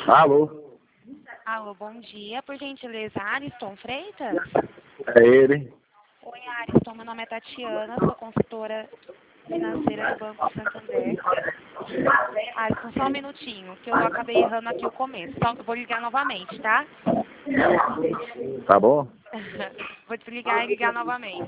Alô, Alô, bom dia. Por gentileza, Ariston Freitas? é ele. Oi, Ariston. Meu nome é Tatiana, sou consultora financeira do Banco Santander. Ariston, só um minutinho, que eu acabei errando aqui o começo. Então, eu vou ligar novamente, tá? Tá bom? Vou desligar e ligar novamente.